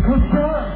What's up?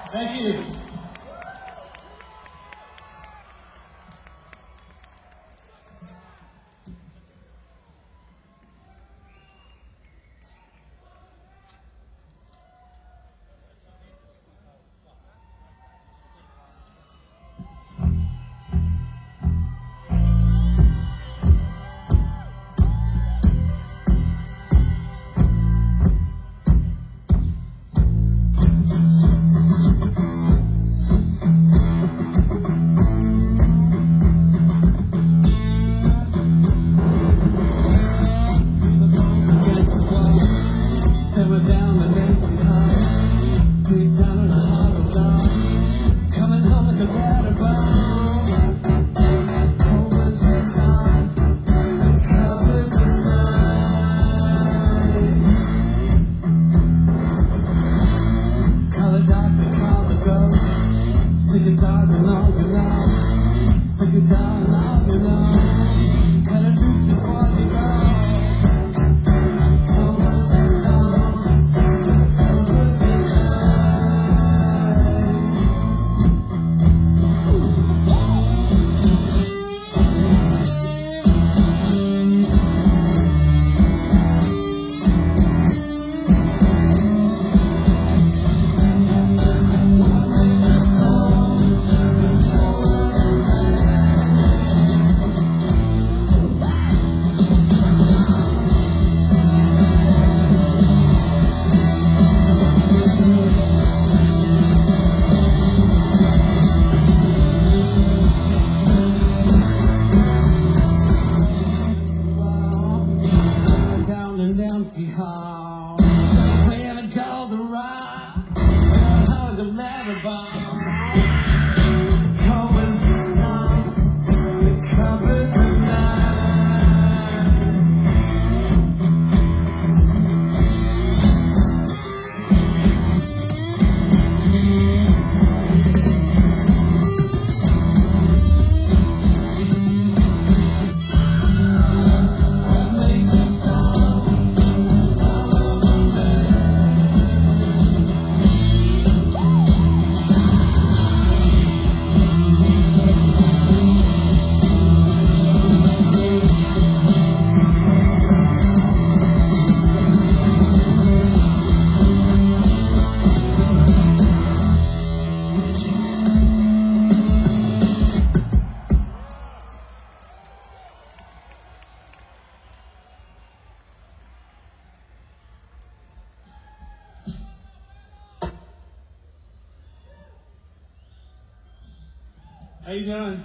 Thank you. How you doing?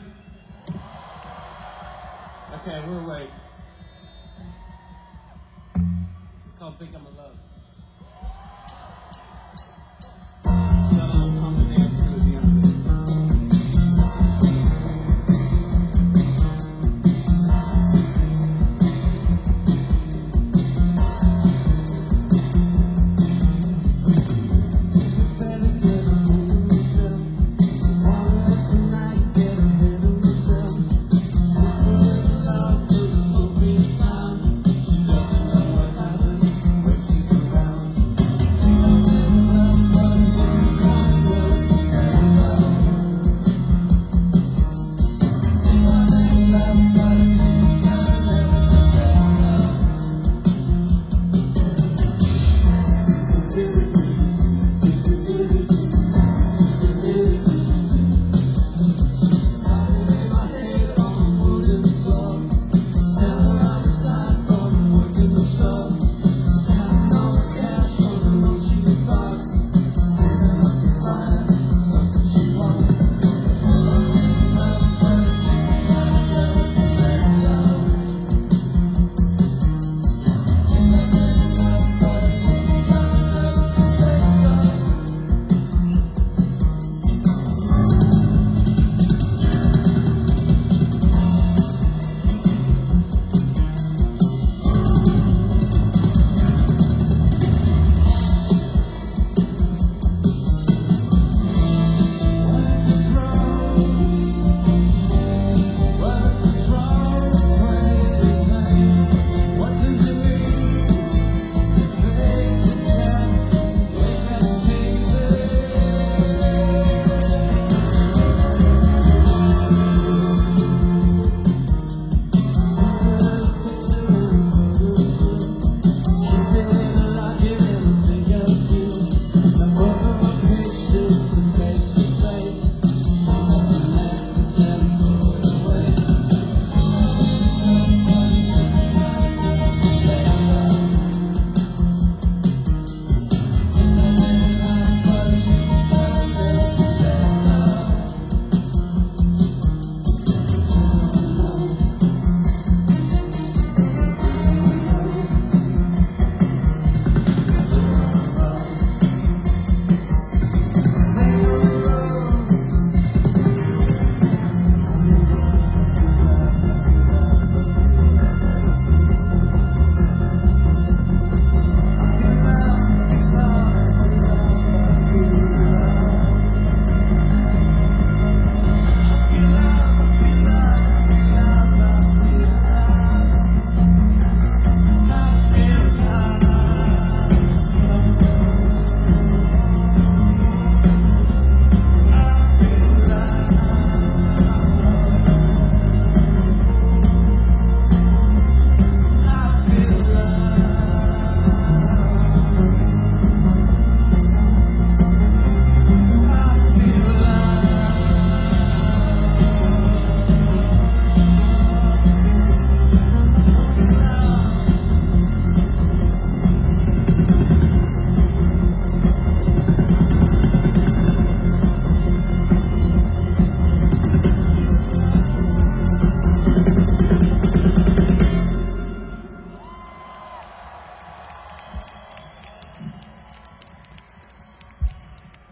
Okay, we're awake. It's called Think I'm in Love. Got a little something to dance to at the end of it. She's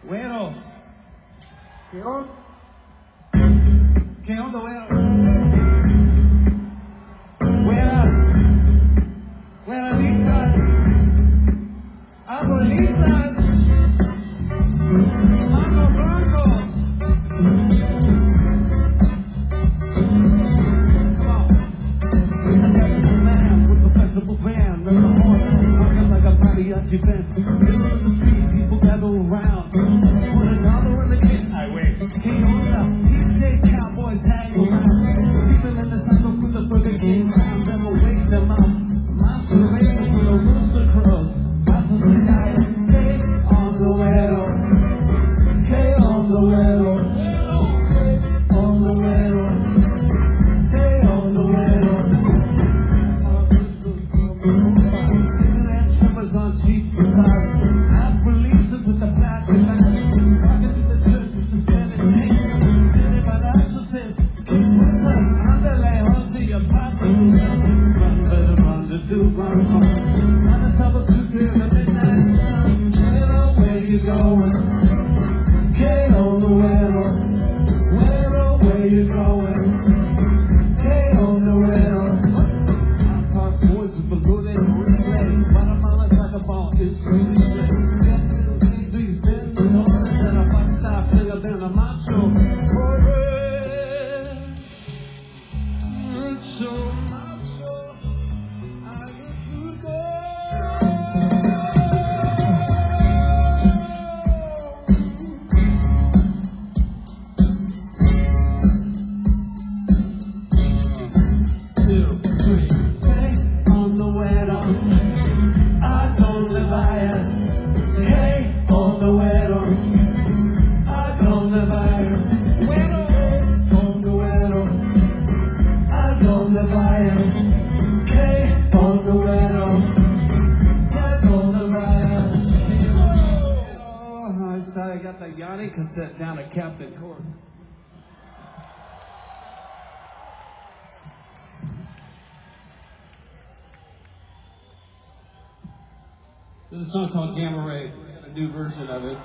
Güeros. ¿Qué onda? ¿Qué onda, güeros? Güeras. Güeraditas. Abuelitas. Manos blancos. Come on. A fashionable man with a fashionable van. Never on, working like a mariachi band. Middle of the street, people gather around. Put $1 in the can. I wait. King on the DJ Cowboys hang around. Sleeping in the cycle with the Burger King sound. Then we'll wake them up. Monster racing with a rooster crows. Pasos de calle. Hey, on the güero. Hey, on the güero. On the güero. Hey, on the güero. Singing and trimmers on cheap guitars. App releases with the plastic back. Rocking to the churches, the Spanish name. Did Balacho says, keep with us. Underlay onto your possible. Run, better run to do run home. On the summer to the midnight sun. Güero, where you going? Hey, on the güero. Güero, where you going? Hey, on the güero. Park boys with balloon replays. Guatemala's like a ball, it's really split. These been the orders and a bus stop, singer than a macho. Macho, macho. I look Two, three. Hey, on the güero. I don't live bias. Hey, on the güero. I don't live bias. Güero. On the güero. I don't live bias. Hey, on the güero. I don't live bias. Oh, I saw I got the Yanni cassette down at Captain Court. This is a song called Gamma Ray. We got a new version of it.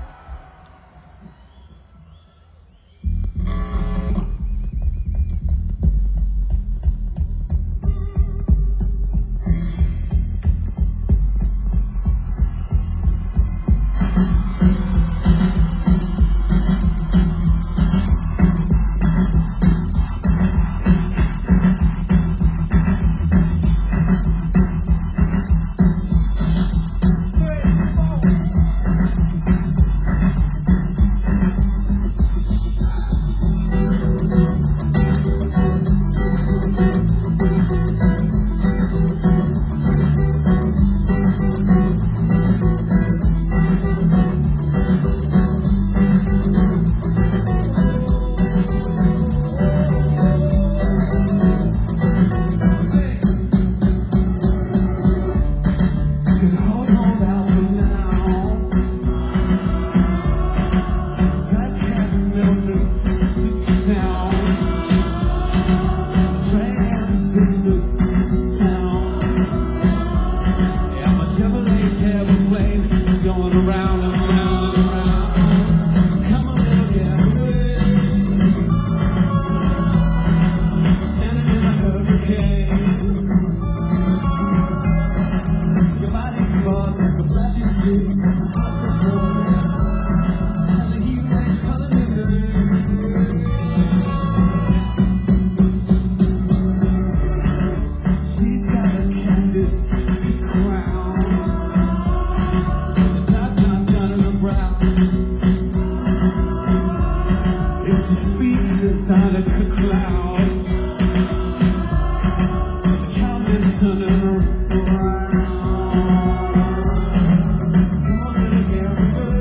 Going around and around and around. Come on, little girl. Standing in a hurricane. Your body's gone like a refugee. Hospital. And the heat waves calling me she's got a Candace crown. Inside of the cloud, the Calvin's turning around. Come on, little girl.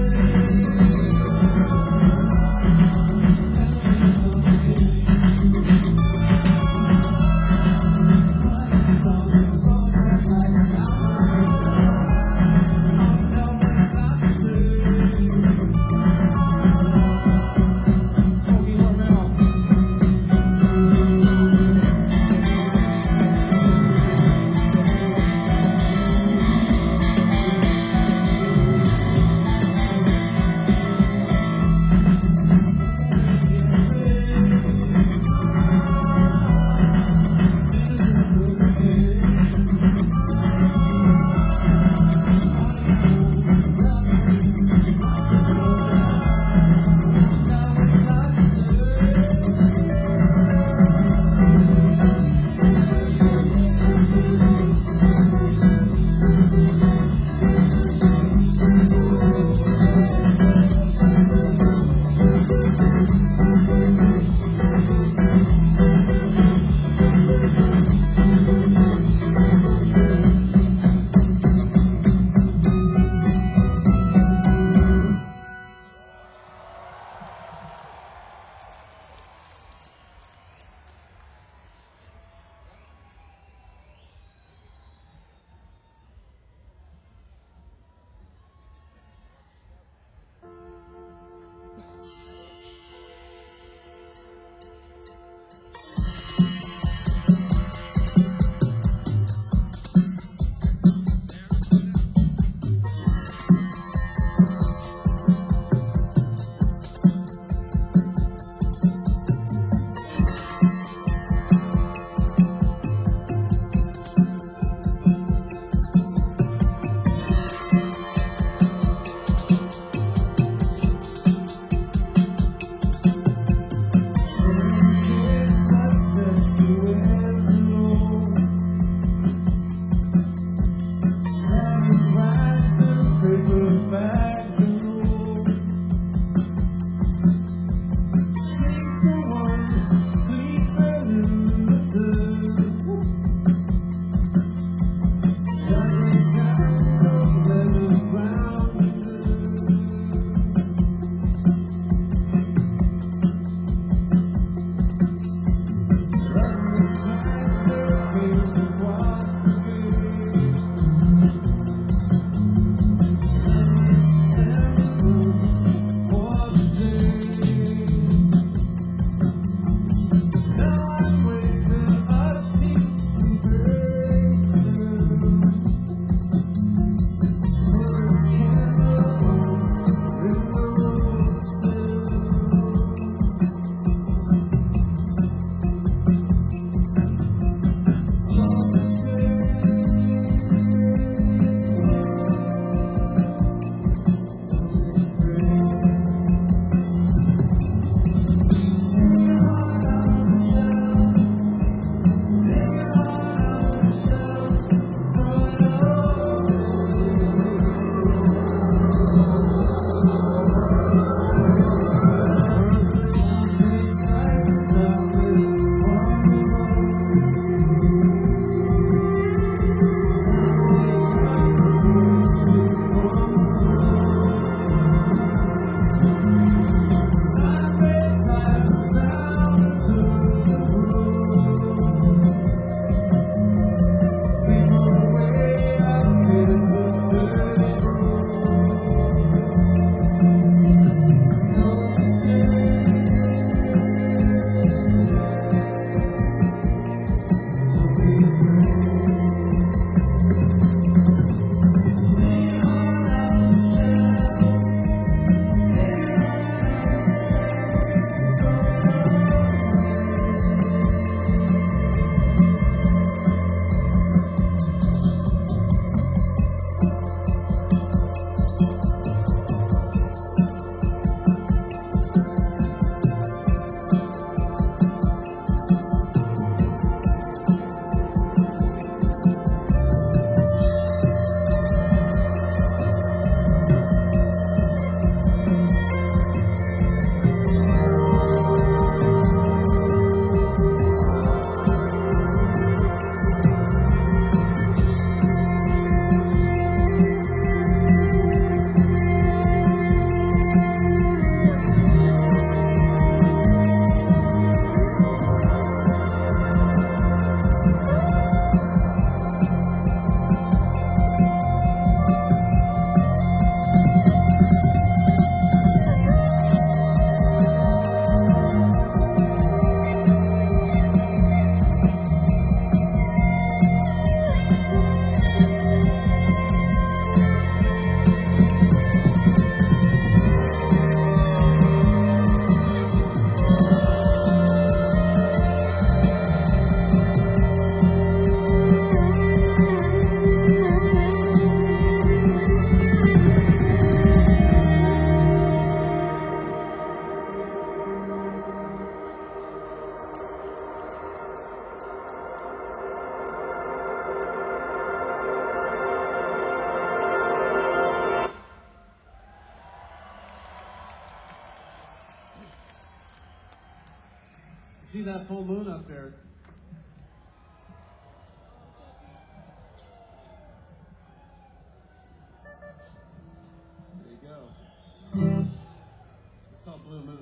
See that full moon up there? There you go. It's called Blue Moon.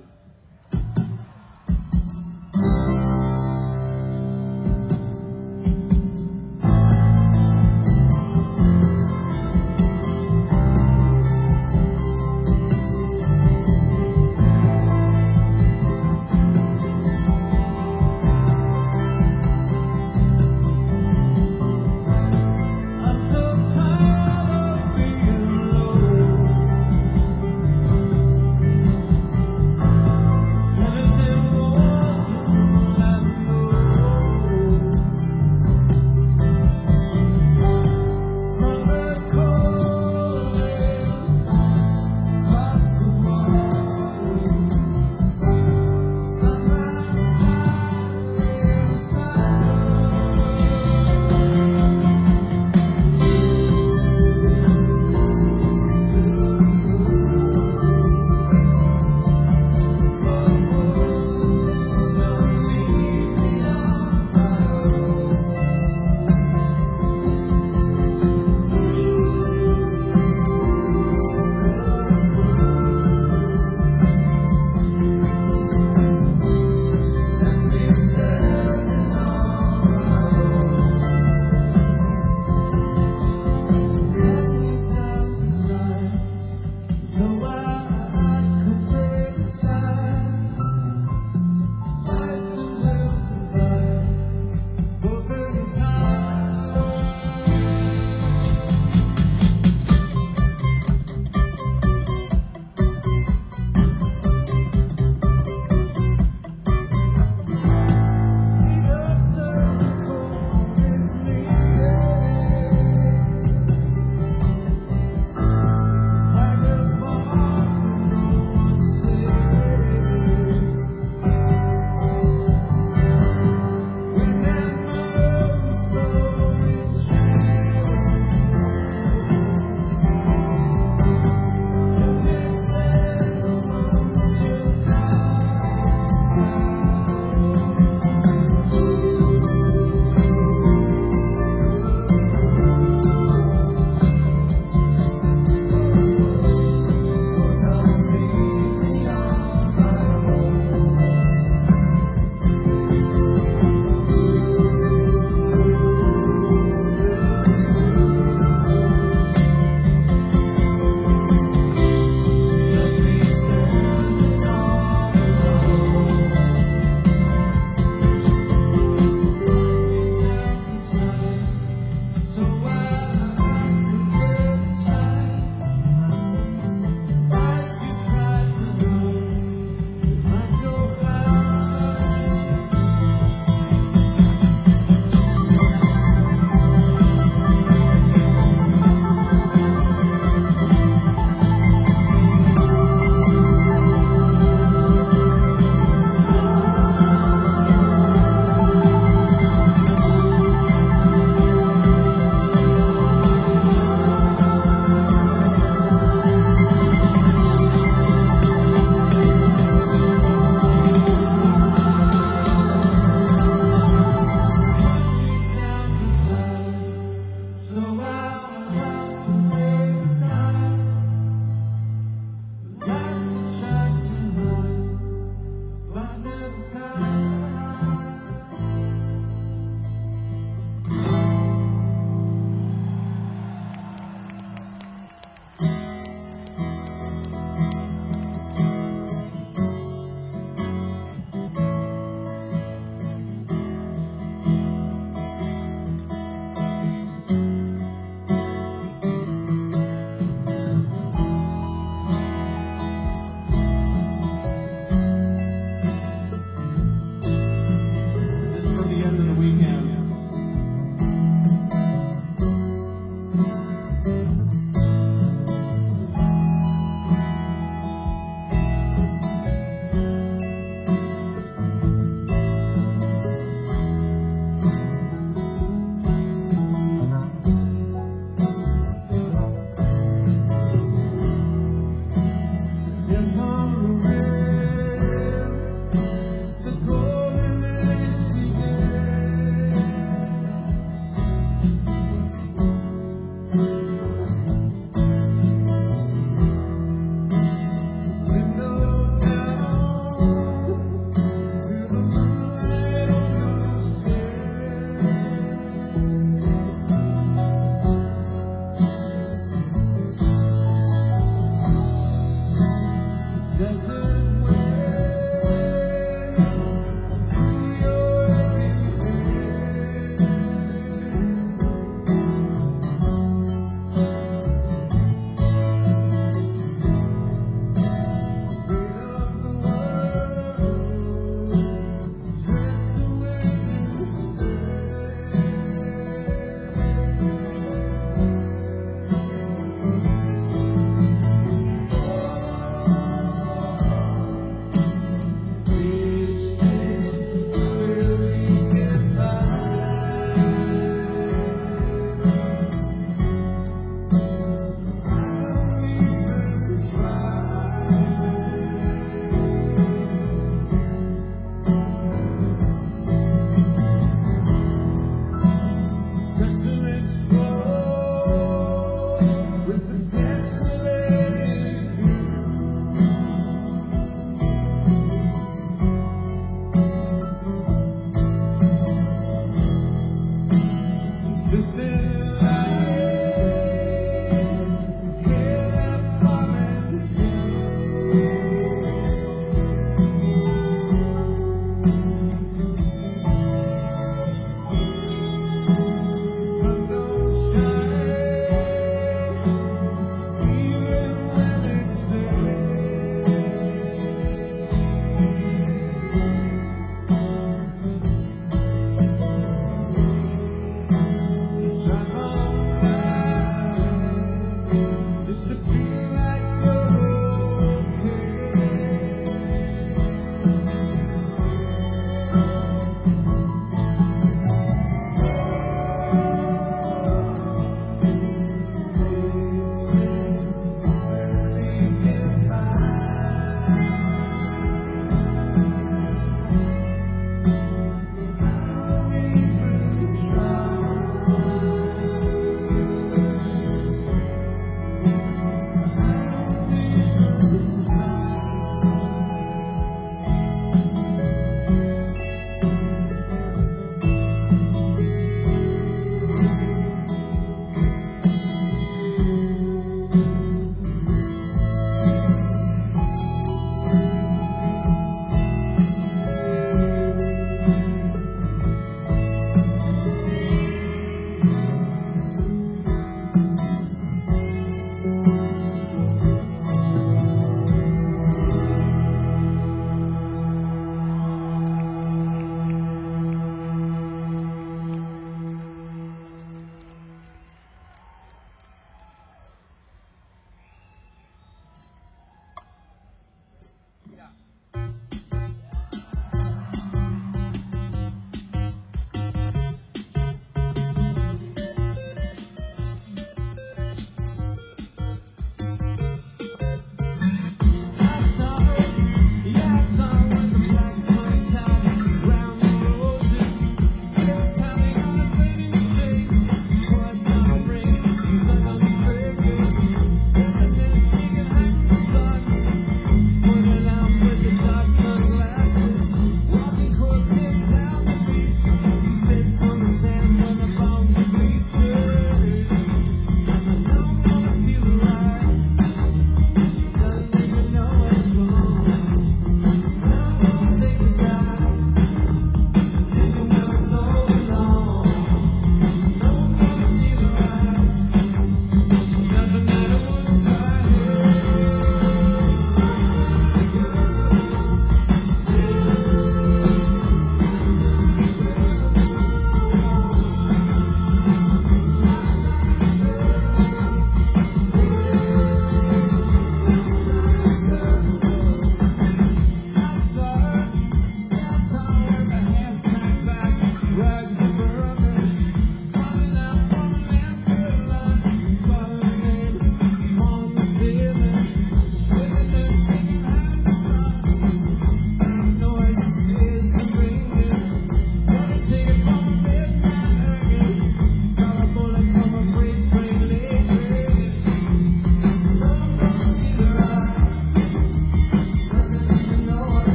Yes, on the rail, the golden desert wind through your aching head. Weight of the world drift away instead.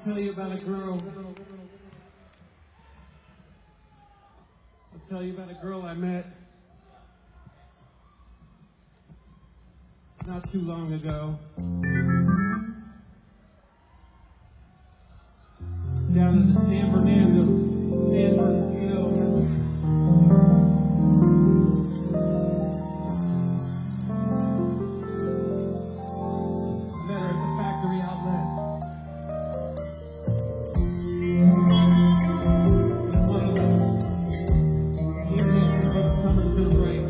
tell you about a girl. I'll tell you about a girl I met not too long ago. Down in the San Bernardino Hills. Met her at the factory outlet. It's one of those evenings before the summer's gonna break.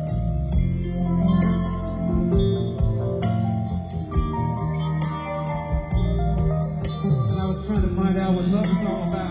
And I was trying to find out what love is all about.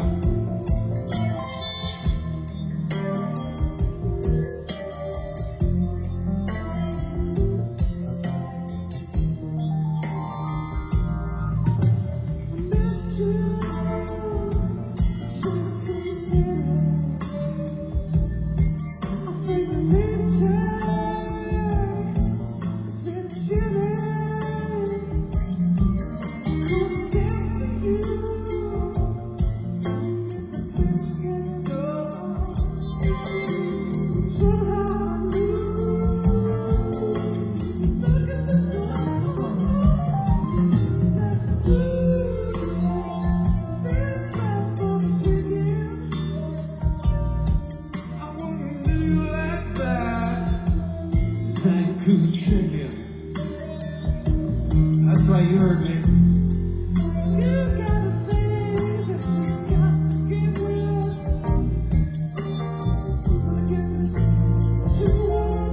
Chicken. That's right, you heard me. You got a thing that you got to give up. What you want.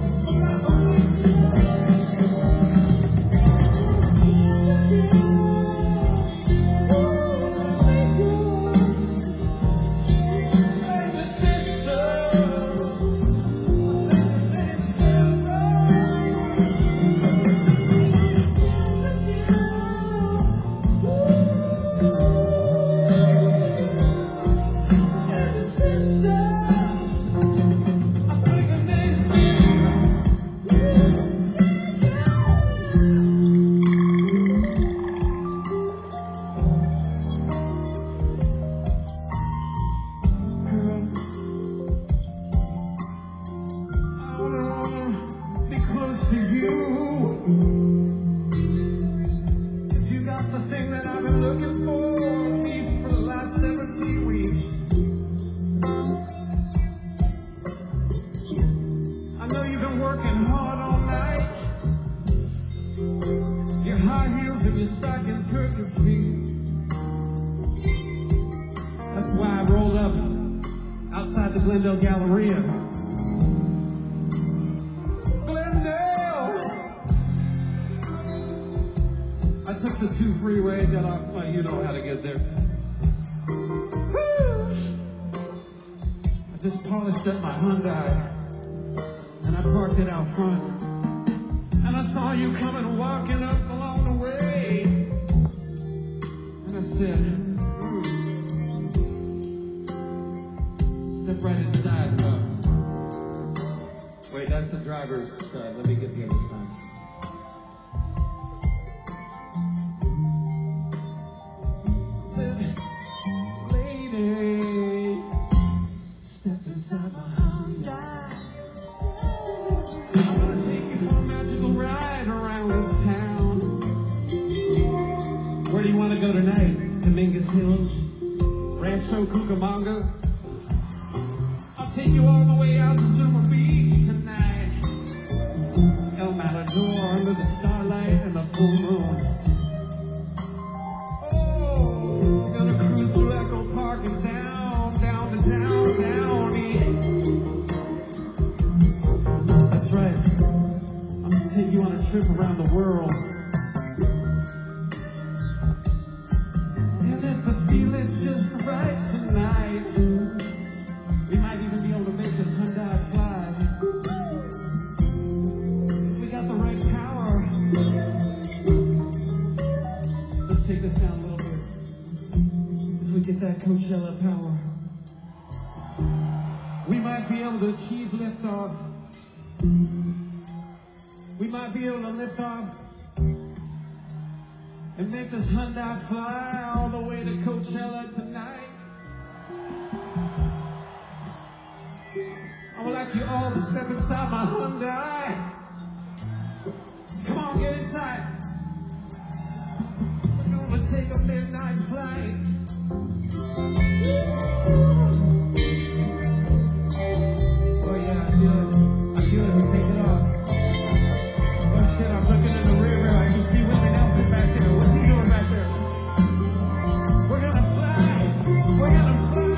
To you, 'cause you got the thing that I've been looking for, at least for the last 17 weeks. I know you've been working hard all night. Your high heels and your stockings hurt your feet. That's why I rolled up outside the Glendale Galleria. I took the 2 freeway, got off my, you know how to get there. I just polished up my Hyundai, and I parked it out front. And I saw you coming walking up along the way. And I said, step right inside. Wait, that's the driver's side. Let me get the other side. Lady, step inside my Hyundai. I'm gonna take you for a magical ride around this town. Where do you want to go tonight? Dominguez Hills, Rancho Cucamonga. I'll take you all the way out to Zuma Beach tonight. El Matador under the starlight and the full moon. Through Echo Park and down to Downey. That's right. I'm gonna take you on a trip around the world. And if the feeling's just right tonight, we might even be able to make this Hyundai fly. If we got the right power, let's take this down a little bit. If we get that Coachella power, we might be able to achieve liftoff. We might be able to lift off and make this Hyundai fly all the way to Coachella tonight. I would like you all to step inside my Hyundai. Come on, get inside. We're gonna take a midnight flight. Oh yeah, I feel it, we take it off. Oh shit, I'm looking in the rear mirror, I can see Willie Nelson back there. What's he doing back there? We're gonna fly, we're gonna fly.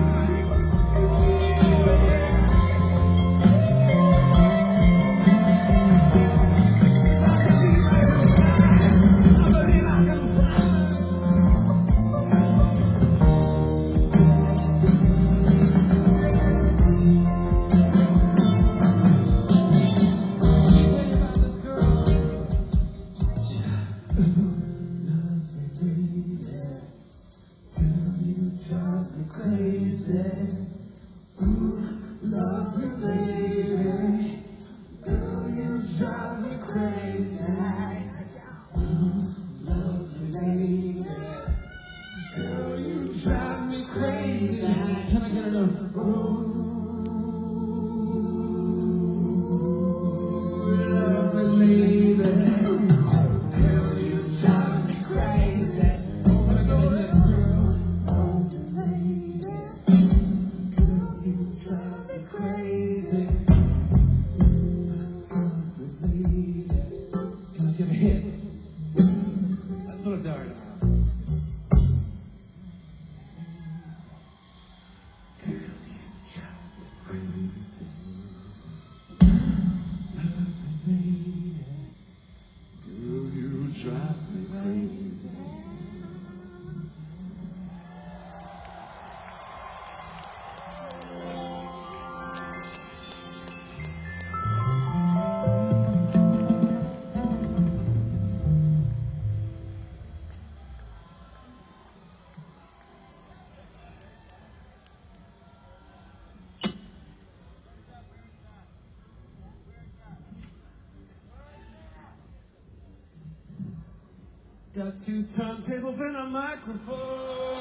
Got two turntables and a microphone.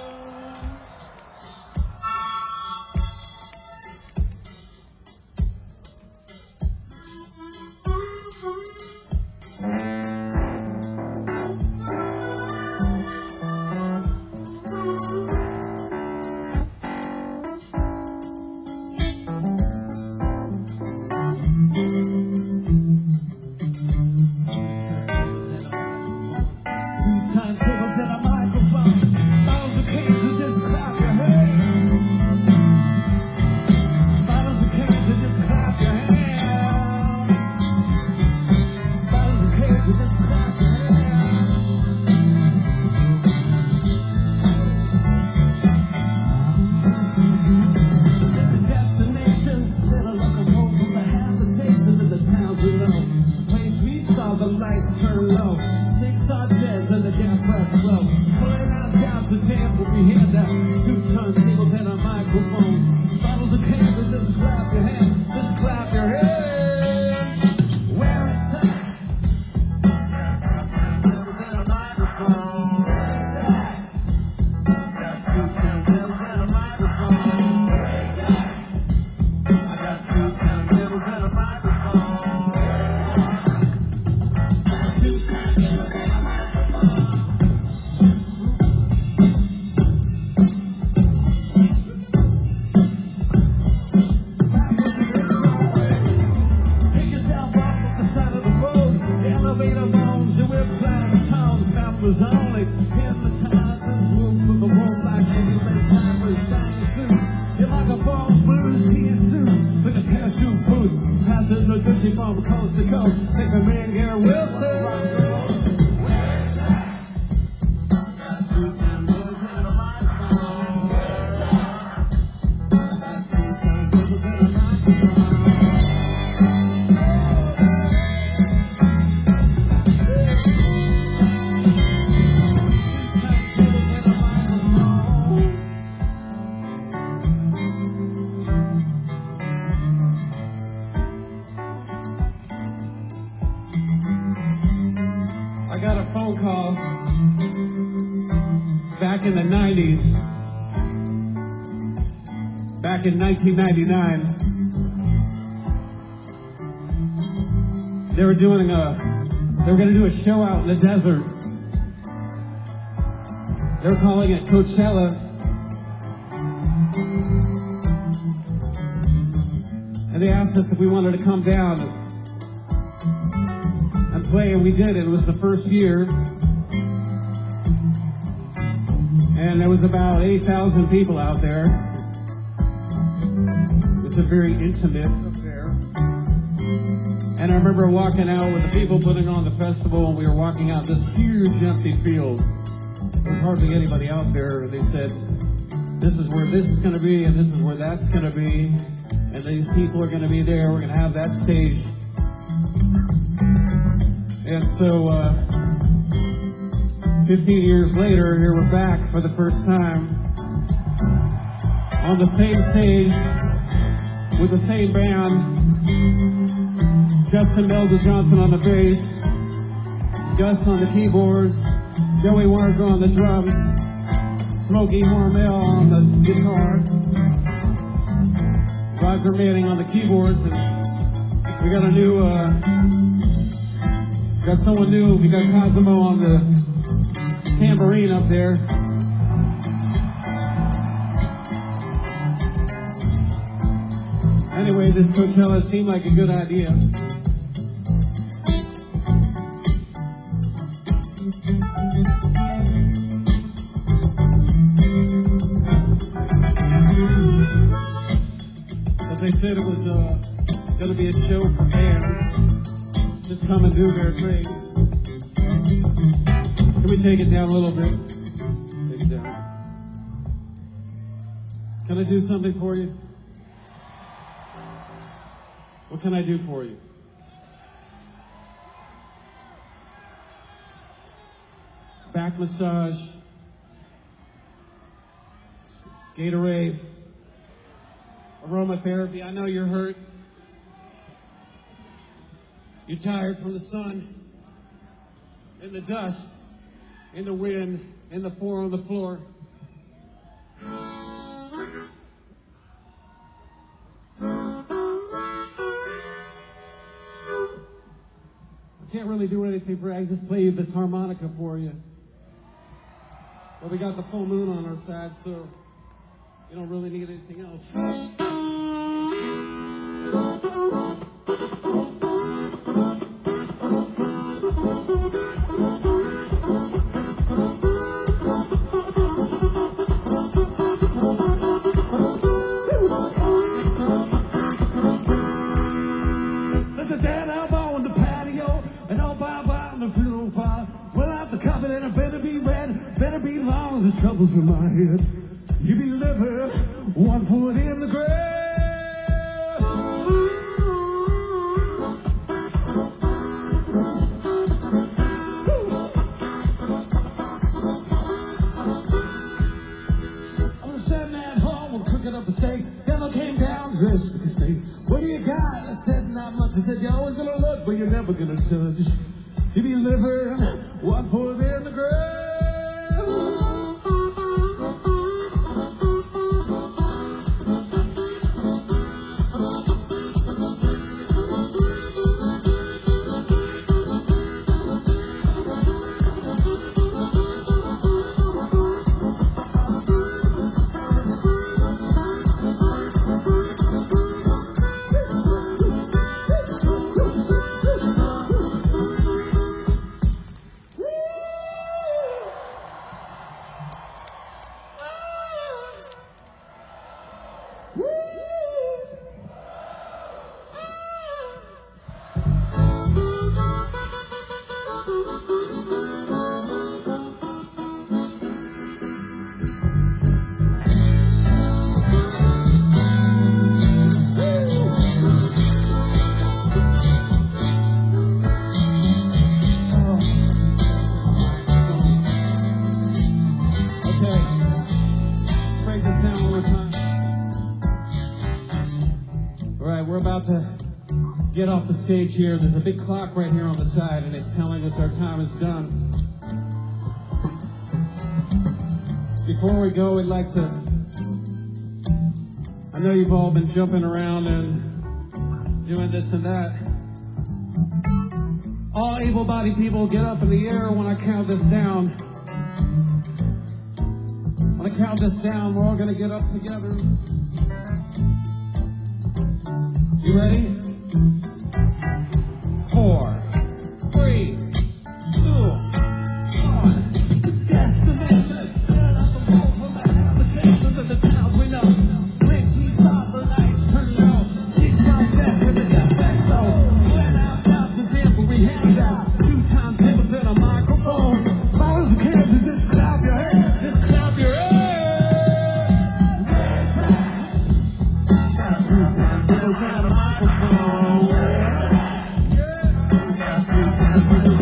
I got a phone call back in the 90s, back in 1999. They were going to do a show out in the desert. They were calling it Coachella. And they asked us if we wanted to come down and play, and we did. It was the first year. And there was about 8,000 people out there. It was a very intimate affair. And I remember walking out with the people putting on the festival, and we were walking out this huge empty field. There was hardly anybody out there. And they said, this is where this is going to be, and this is where that's going to be. And these people are going to be there. We're going to have that stage. And so 15 years later, here we're back for the first time on the same stage with the same band. Justin Melda Johnson on the bass, Gus on the keyboards, Joey Warner on the drums, Smokey Hormel on the guitar, Roger Manning on the keyboards, and we got a new, got someone new. We got Cosimo on the tambourine up there. Anyway, this Coachella seemed like a good idea. As they said, it was going to be a show for bands. Just come and do their thing. Can we take it down a little bit? Take it down. Can I do something for you? What can I do for you? Back massage, Gatorade, aromatherapy. I know you're hurt. You're tired from the sun, in the dust, in the wind, in the four on the floor. I can't really do anything for you. I just play this harmonica for you. But we got the full moon on our side, so you don't really need anything else. There's a dead elbow on the patio, and all by on the funeral fire. Well, out the coffin, and I better be red, better be long, the trouble's in my head. You be living 1 foot in the grave. I was sitting at home cooking up a steak. Then I came down dressed for the steak. What do you got? I said, not much. I said, you're always gonna look, but you're never gonna judge. You be living 1 foot in the grave. the stage here. There's a big clock right here on the side, and it's telling us our time is done. Before we go, we'd like to... I know you've all been jumping around and doing this and that. All able-bodied people, get up in the air when I count this down. When I count this down, we're all going to get up together. You ready? 4, 3, 2, 1. Destination, turn up the road from the habitations of the towns we know. Blinks, we saw the lights turn low. Chicks like that with the gun back low. When our jobs and temporary hands out. 2 times tables in a microphone. Bowls of cancer, just clap your hands. Just clap your hands. Got 2 times tables in a microphone.